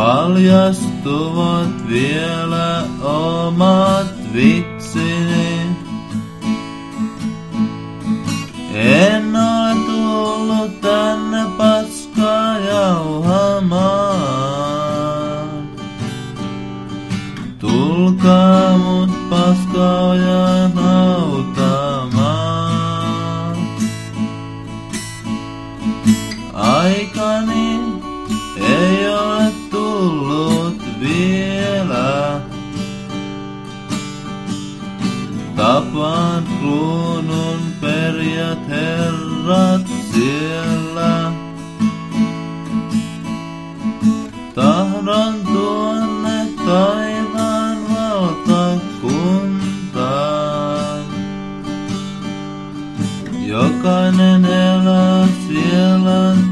paljastuvat vielä omat vitsini. En ole tullut tänne paskaa jauhamaan. Tulkaa mut paskaojan hautamaan. Aikani ei ole tullut vielä. Tapaan kruunun perijät herrat siellä. Tahdon tuonne taivaan valtakuntaan. Jokainen elää siellä